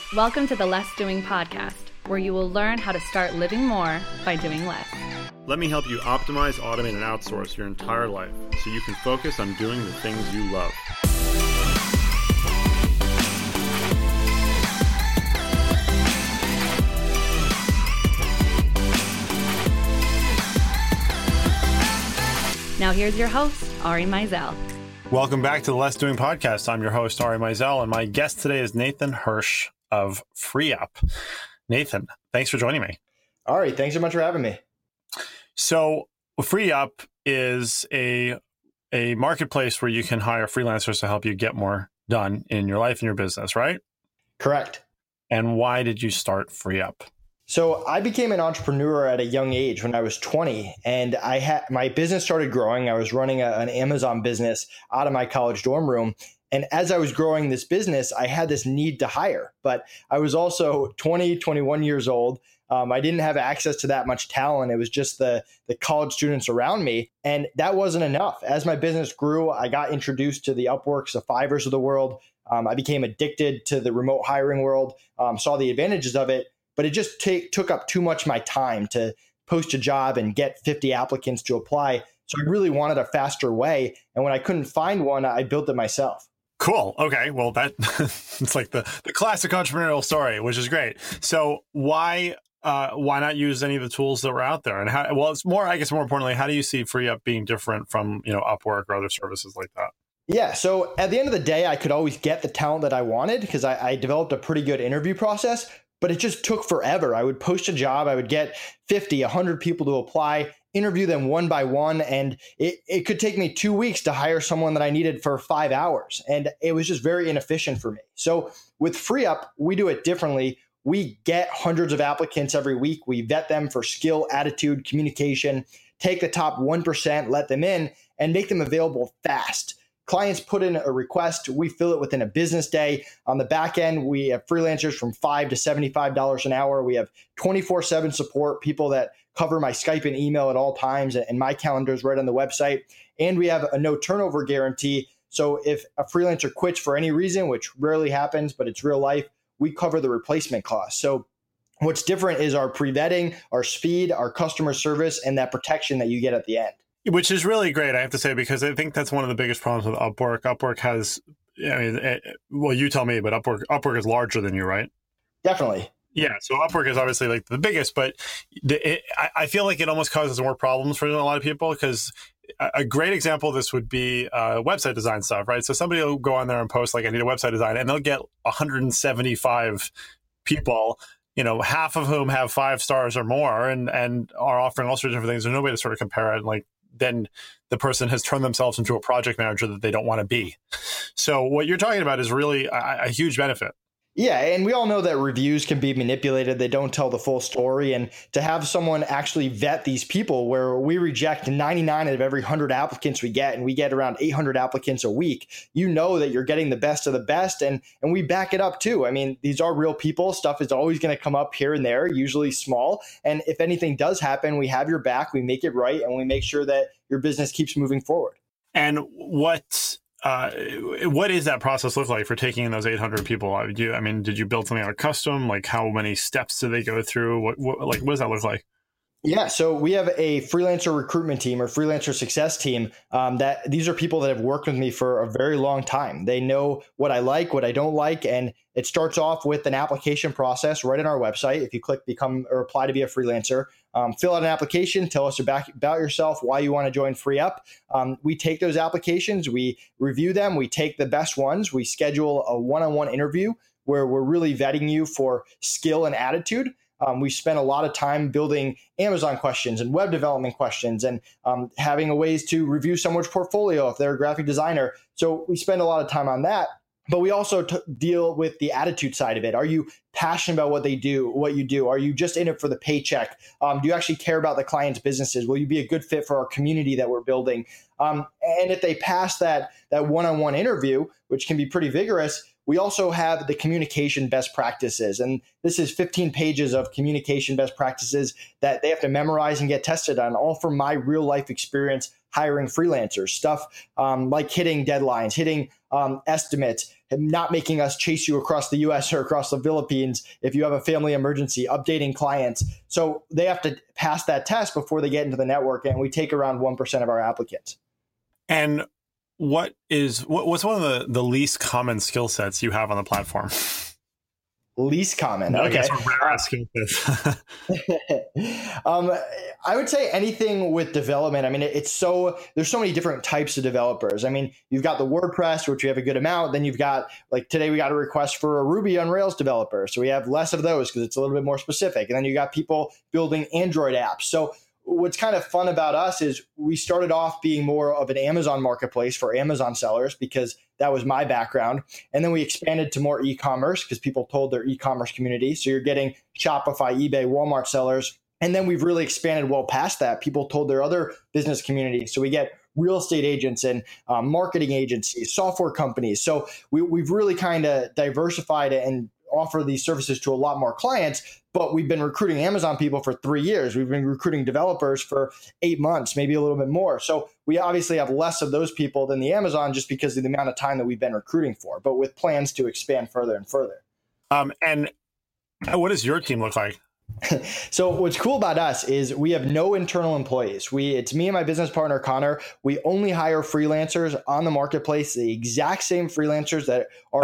Welcome to the Less Doing podcast, where you will learn how to start living more by doing less. Let me help you optimize, automate, and outsource your entire life so you can focus on doing the things you love. Now here's your host, Ari Meisel. Welcome back to the Less Doing podcast. I'm your host, Ari Meisel, and my guest today is Nathan Hirsch of FreeUp. Nathan, thanks for joining me. Ari, thanks so much for having me. So FreeUp is a marketplace where you can hire freelancers to help you get more done in your life and your business, right? Correct. And why did you start FreeUp? So I became an entrepreneur at a young age when I was 20, and my business started growing. I was running an Amazon business out of my college dorm room. And as I was growing this business, I had this need to hire, but I was also 21 years old. I didn't have access to that much talent. It was just the college students around me. And that wasn't enough. As my business grew, I got introduced to the Upworks, the Fivers of the world. I became addicted to the remote hiring world, saw the advantages of it, but it just took up too much of my time to post a job and get 50 applicants to apply. So I really wanted a faster way. And when I couldn't find one, I built it myself. Cool. Okay. Well, that it's like the classic entrepreneurial story, which is great. So why not use any of the tools that were out there? And it's more importantly, how do you see FreeUp being different from, Upwork or other services like that? Yeah. So at the end of the day, I could always get the talent that I wanted because I developed a pretty good interview process, but it just took forever. I would post a job, I would get 50, 100 people to apply, interview them one by one. And it could take me 2 weeks to hire someone that I needed for 5 hours. And it was just very inefficient for me. So with FreeUp, we do it differently. We get hundreds of applicants every week. We vet them for skill, attitude, communication, take the top 1%, let them in, and make them available fast. Clients put in a request, we fill it within a business day. On the back end, we have freelancers from $5 to $75 an hour. We have 24/7 support, people that cover my Skype and email at all times, and my calendar is right on the website. And we have a no turnover guarantee. So if a freelancer quits for any reason, which rarely happens, but it's real life, we cover the replacement cost. So what's different is our pre-vetting, our speed, our customer service, and that protection that you get at the end. Which is really great, I have to say, because I think that's one of the biggest problems with Upwork. Upwork has, you tell me, but Upwork is larger than you, right? Definitely. Yeah, so Upwork is obviously like the biggest, but I feel like it almost causes more problems for a lot of people because a great example of this would be website design stuff, right? So somebody will go on there and post like, I need a website design, and they'll get 175 people, half of whom have 5 stars or more and are offering all sorts of different things. There's no way to sort of compare it. Like, then the person has turned themselves into a project manager that they don't want to be. So what you're talking about is really a huge benefit. Yeah, and we all know that reviews can be manipulated. They don't tell the full story. And to have someone actually vet these people where we reject 99 out of every 100 applicants we get, and we get around 800 applicants a week, that you're getting the best of the best. And we back it up too. I mean, these are real people. Stuff is always going to come up here and there, usually small. And if anything does happen, we have your back, we make it right, and we make sure that your business keeps moving forward. And what does that process look like for taking in those 800 people? Did you build something out custom? Like, how many steps do they go through? What does that look like? Yeah, so we have a freelancer recruitment team or freelancer success team that these are people that have worked with me for a very long time. They know what I like, what I don't like, and it starts off with an application process right on our website. If you click become or apply to be a freelancer, fill out an application, tell us about yourself, why you want to join FreeUp. We take those applications, we review them, we take the best ones, we schedule a one-on-one interview where we're really vetting you for skill and attitude. We spent a lot of time building Amazon questions and web development questions and having ways to review someone's portfolio if they're a graphic designer. So we spend a lot of time on that. But we also deal with the attitude side of it. Are you passionate about what you do? Are you just in it for the paycheck? Do you actually care about the client's businesses? Will you be a good fit for our community that we're building? And if they pass that one-on-one interview, which can be pretty vigorous, we also have the communication best practices. And this is 15 pages of communication best practices that they have to memorize and get tested on, all from my real life experience hiring freelancers. Stuff like hitting deadlines, hitting estimates, not making us chase you across the US or across the Philippines if you have a family emergency, updating clients. So they have to pass that test before they get into the network, and we take around 1% of our applicants. And what's one of the least common skill sets you have on the platform? Least common. Okay. I guess we're asking this. I would say anything with development. I mean, there's so many different types of developers. I mean, you've got the WordPress, which we have a good amount. Then you've got, like today we got a request for a Ruby on Rails developer. So we have less of those because it's a little bit more specific. And then you got people building Android apps. So what's kind of fun about us is we started off being more of an Amazon marketplace for Amazon sellers because that was my background. And then we expanded to more e-commerce because people told their e-commerce community. So you're getting Shopify, eBay, Walmart sellers. And then we've really expanded well past that. People told their other business community. So we get real estate agents and marketing agencies, software companies. So we've really kind of diversified and offer these services to a lot more clients, but we've been recruiting Amazon people for 3 years. We've been recruiting developers for 8 months, maybe a little bit more. So we obviously have less of those people than the Amazon just because of the amount of time that we've been recruiting for, but with plans to expand further and further. And what does your team look like? So what's cool about us is we have no internal employees. It's me and my business partner, Connor. We only hire freelancers on the marketplace, the exact same freelancers that are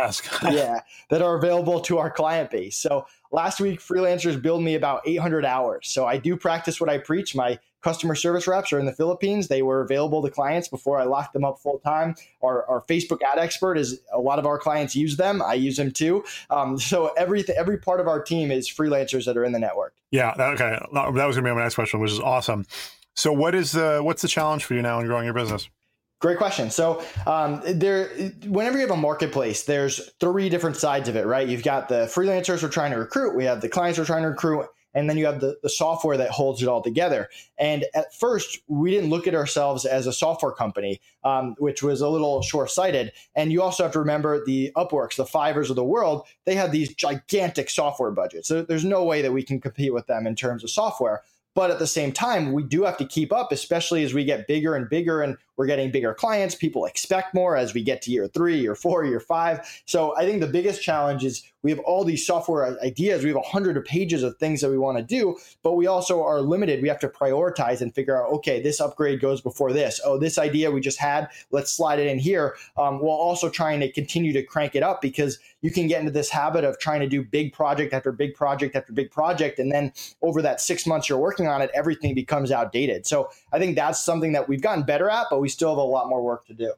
that are available to our client base. So last week, freelancers billed me about 800 hours. So I do practice what I preach. My customer service reps are in the Philippines. They were available to clients before I locked them up full time. Our Facebook ad expert is a lot of our clients use them. I use them too. So every part of our team is freelancers that are in the network. Yeah. Okay. That was going to be my next question, which is awesome. So what's the challenge for you now in growing your business? Great question. So whenever you have a marketplace, there's 3 different sides of it, right? You've got the freelancers we're trying to recruit. We have the clients we're trying to recruit. And then you have the software that holds it all together. And at first, we didn't look at ourselves as a software company, which was a little short-sighted. And you also have to remember the Upworks, the Fiverrs of the world, they have these gigantic software budgets. So there's no way that we can compete with them in terms of software. But at the same time, we do have to keep up, especially as we get bigger and bigger and we're getting bigger clients. People expect more as we get to year 3, year 4, year 5. So I think the biggest challenge is we have all these software ideas. We have 100 pages of things that we want to do, but we also are limited. We have to prioritize and figure out, okay, this upgrade goes before this. Oh, this idea we just had, let's slide it in here, while also trying to continue to crank it up because you can get into this habit of trying to do big project after big project after big project. And then over that 6 months you're working on it, everything becomes outdated. So I think that's something that we've gotten better at, but we still have a lot more work to do.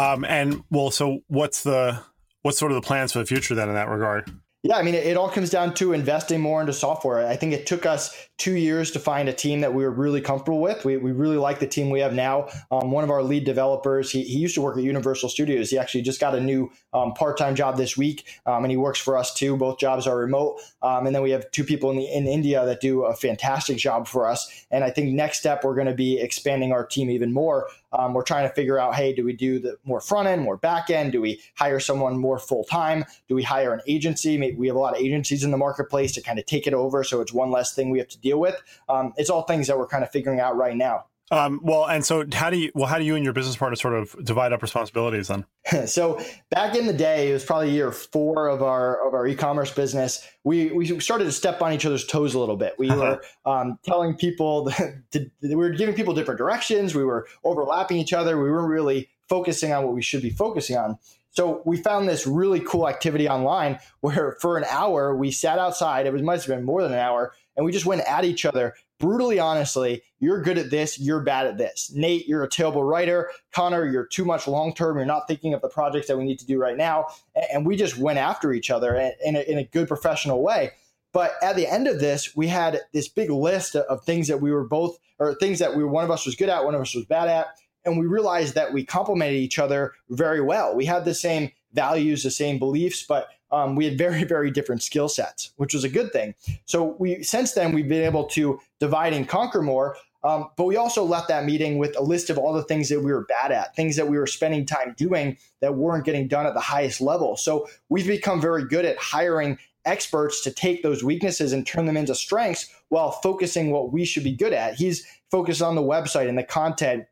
So what's sort of the plans for the future then in that regard? Yeah, I mean, it all comes down to investing more into software. I think it took us 2 years to find a team that we were really comfortable with. We really like the team we have now. One of our lead developers, he used to work at Universal Studios. He actually just got a new part-time job this week, and he works for us too. Both jobs are remote. And then we have 2 people in India that do a fantastic job for us. And I think next step, we're going to be expanding our team even more. We're trying to figure out, hey, do we do the more front end, more back end? Do we hire someone more full time? Do we hire an agency? Maybe we have a lot of agencies in the marketplace to kind of take it over, so it's one less thing we have to deal with. It's all things that we're kind of figuring out right now. And so how do you and your business partner sort of divide up responsibilities then? So back in the day, it was probably year 4 of our e-commerce business. We started to step on each other's toes a little bit. We were telling people we were giving people different directions. We were overlapping each other. We weren't really focusing on what we should be focusing on. So we found this really cool activity online where for an hour we sat outside. It must have been more than an hour, and we just went at each other. Brutally honestly, you're good at this, you're bad at this. Nate, you're a terrible writer. Connor, you're too much long-term. You're not thinking of the projects that we need to do right now. And we just went after each other in a good professional way. But at the end of this, we had this big list of things that we were both, or things that one of us was good at, one of us was bad at. And we realized that we complemented each other very well. We had the same values, the same beliefs, but we had very, very different skill sets, which was a good thing. So since then, we've been able to divide and conquer more. But we also left that meeting with a list of all the things that we were bad at, things that we were spending time doing that weren't getting done at the highest level. So we've become very good at hiring experts to take those weaknesses and turn them into strengths while focusing what we should be good at. He's focused on the website and the content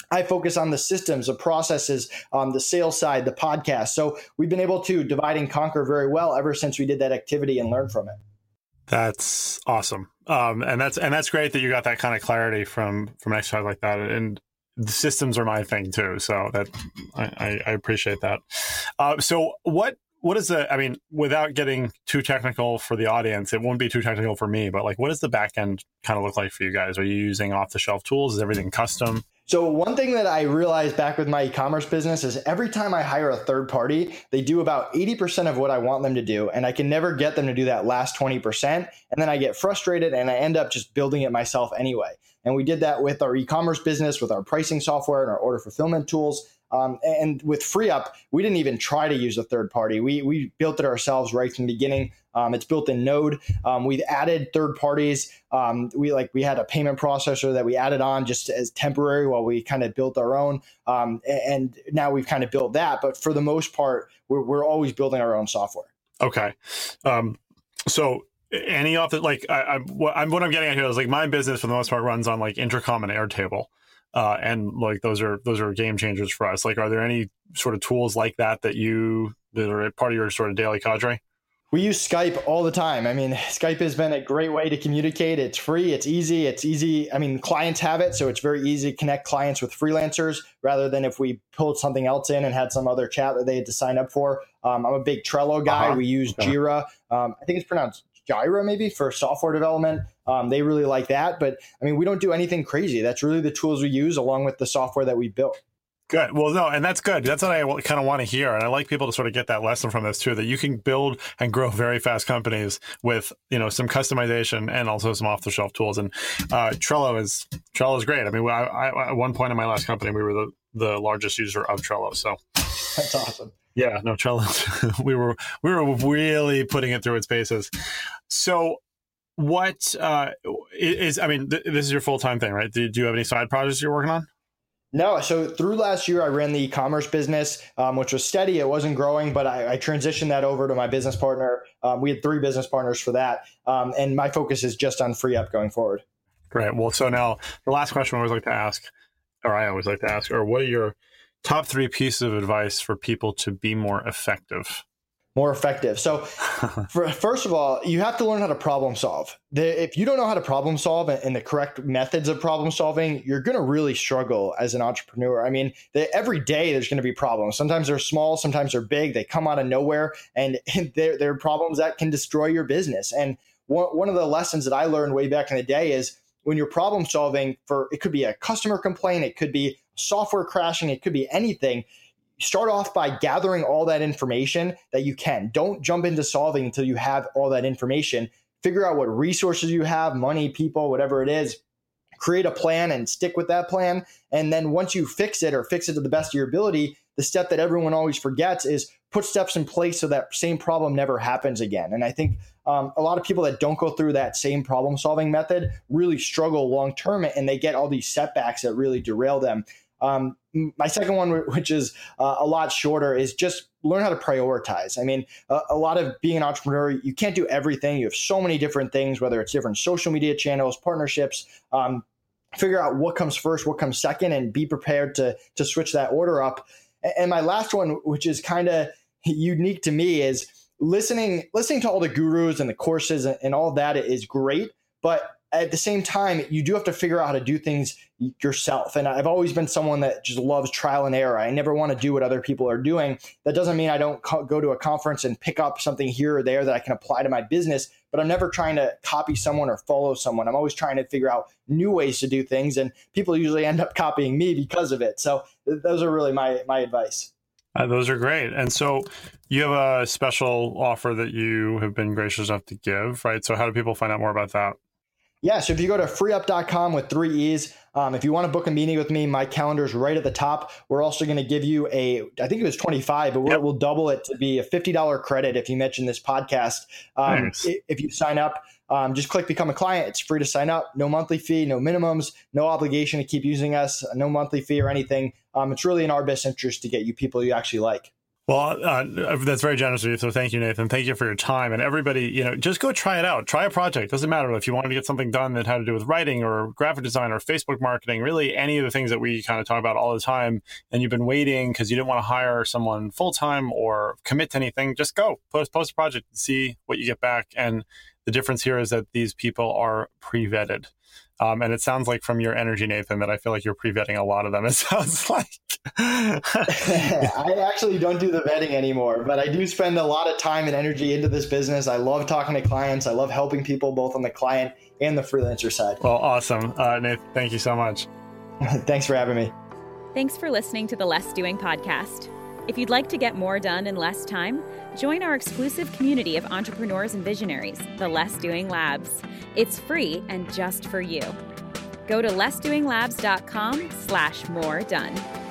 I focus on the systems, the processes, the sales side, the podcast. So we've been able to divide and conquer very well ever since we did that activity and learn from it. That's awesome. And that's great that you got that kind of clarity from an exercise like that. And the systems are my thing too. So that I appreciate that. So what is without getting too technical for the audience, it won't be too technical for me, but like, what does the back end kind of look like for you guys? Are you using off the shelf tools? Is everything custom? So one thing that I realized back with my e-commerce business is every time I hire a third party, they do about 80% of what I want them to do. And I can never get them to do that last 20%. And then I get frustrated and I end up just building it myself anyway. And we did that with our e-commerce business, with our pricing software and our order fulfillment tools. And with FreeUp, we didn't even try to use a third party. We built it ourselves right from the beginning. It's built in Node. We've added third parties. We had a payment processor that we added on just as temporary while we kind of built our own. And now we've kind of built that. But for the most part, we're always building our own software. Okay. So any off the, what I'm getting at here is like my business for the most part runs on like Intercom and Airtable. And like those are game changers for us. Like, are there any sort of tools like that that are part of your sort of daily cadre? We use Skype all the time. I mean, Skype has been a great way to communicate. It's free. It's easy. I mean, clients have it, so it's very easy to connect clients with freelancers rather than if we pulled something else in and had some other chat that they had to sign up for. I'm a big Trello guy. We use Jira. I think it's pronounced Jira maybe for software development. They really like that. But I mean, we don't do anything crazy. That's really the tools we use along with the software that we built. Good. Well, no, and that's good. That's what I kind of want to hear. And I like people to sort of get that lesson from this too, that you can build and grow very fast companies with, some customization and also some off the shelf tools. And Trello is great. I mean, I at one point in my last company, we were the largest user of Trello. So that's awesome. Yeah, no, Trello. we were really putting it through its paces. So what this is your full-time thing, right? Do you have any side projects you're working on? No. So through last year, I ran the e-commerce business, which was steady. It wasn't growing, but I transitioned that over to my business partner. We had 3 business partners for that. And my focus is just on FreeUp going forward. Great. Well, so now the last question I always like to ask, what are your top 3 pieces of advice for people to be more effective? So first of all, you have to learn how to problem solve. If you don't know how to problem solve and the correct methods of problem solving, you're going to really struggle as an entrepreneur. I mean, every day there's going to be problems. Sometimes they're small, sometimes they're big. They come out of nowhere, and they're problems that can destroy your business. And one of the lessons that I learned way back in the day is when you're problem solving it could be a customer complaint, it could be software crashing, it could be anything. Start off by gathering all that information that you can. Don't jump into solving until you have all that information. Figure out what resources you have, money, people, whatever it is. Create a plan and stick with that plan. And then once you fix it to the best of your ability, the step that everyone always forgets is put steps in place so that same problem never happens again. And I think a lot of people that don't go through that same problem solving method really struggle long term, and they get all these setbacks that really derail them. My second one, which is a lot shorter, is just learn how to prioritize. I mean, a lot of being an entrepreneur, you can't do everything. You have so many different things, whether it's different social media channels, partnerships. Figure out what comes first, what comes second, and be prepared to switch that order up. And my last one, which is kind of unique to me, is listening to all the gurus and the courses and all that is great, but at the same time, you do have to figure out how to do things yourself. And I've always been someone that just loves trial and error. I never want to do what other people are doing. That doesn't mean I don't go to a conference and pick up something here or there that I can apply to my business, but I'm never trying to copy someone or follow someone. I'm always trying to figure out new ways to do things, and people usually end up copying me because of it. So those are really my advice. Those are great. And so you have a special offer that you have been gracious enough to give, right? So how do people find out more about that? Yeah, so if you go to freeup.com with 3 E's, if you want to book a meeting with me, my calendar is right at the top. We're also going to give you I think it was 25, but we'll double it to be a $50 credit if you mention this podcast. Nice. If you sign up, just click Become a Client. It's free to sign up. No monthly fee, no minimums, no obligation to keep using us, no monthly fee or anything. It's really in our best interest to get you people you actually like. Well, that's very generous of you. So thank you, Nathan. Thank you for your time. And everybody, just go try it out. Try a project. Doesn't matter if you wanted to get something done that had to do with writing or graphic design or Facebook marketing, really any of the things that we kind of talk about all the time. And you've been waiting because you didn't want to hire someone full-time or commit to anything. Just go post a project and see what you get back. And the difference here is that these people are pre-vetted. And it sounds like from your energy, Nathan, that I feel like you're pre-vetting a lot of them. It sounds like. I actually don't do the vetting anymore, but I do spend a lot of time and energy into this business. I love talking to clients. I love helping people both on the client and the freelancer side. Well, awesome. Nathan, thank you so much. Thanks for having me. Thanks for listening to the Less Doing podcast. If you'd like to get more done in less time, join our exclusive community of entrepreneurs and visionaries, the Less Doing Labs. It's free and just for you. Go to lessdoinglabs.com/more done.